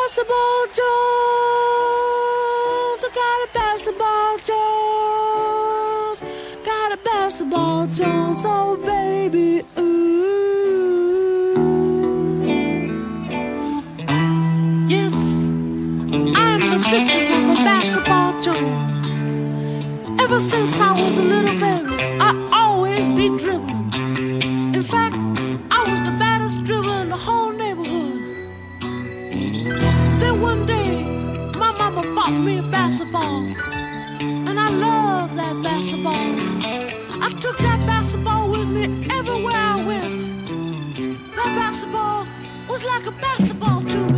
basketball Jones. I got a basketball Jones. Got a basketball Jones. Oh, baby, ooh. Yes, I'm the victim of a basketball Jones. Ever since I was a little baby, I always be dribbling. In fact, I was the baddest dribbler in the whole neighborhood. Then one day, my mama bought me a basketball, and I love that basketball. I took that basketball with me everywhere I went. That basketball was like a basketball to me.